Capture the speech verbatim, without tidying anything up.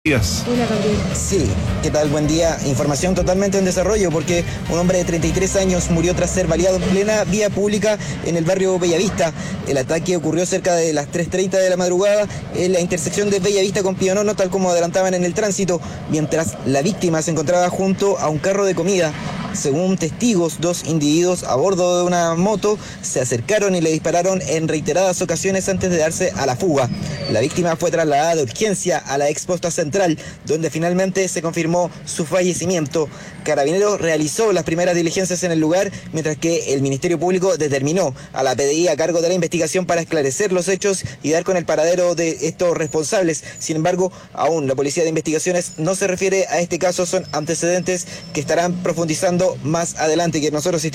Días. Hola, Gabriel. Sí, ¿qué tal? Buen día. Información totalmente en desarrollo porque un hombre de treinta y tres años murió tras ser baleado en plena vía pública en el barrio Bellavista. El ataque ocurrió cerca de las tres treinta de la madrugada en la intersección de Bellavista con Pío Nono, tal como adelantaban en el tránsito, mientras la víctima se encontraba junto a un carro de comida. Según testigos, dos individuos a bordo de una moto se acercaron y le dispararon en reiteradas ocasiones antes de darse a la fuga. La víctima fue trasladada de urgencia a la exposta central, donde finalmente se confirmó su fallecimiento. Carabineros realizó las primeras diligencias en el lugar, mientras que el Ministerio Público determinó a la P D I a cargo de la investigación para esclarecer los hechos y dar con el paradero de estos responsables. Sin embargo, aún la Policía de Investigaciones no se refiere a este caso, son antecedentes que estarán profundizando más adelante, que nosotros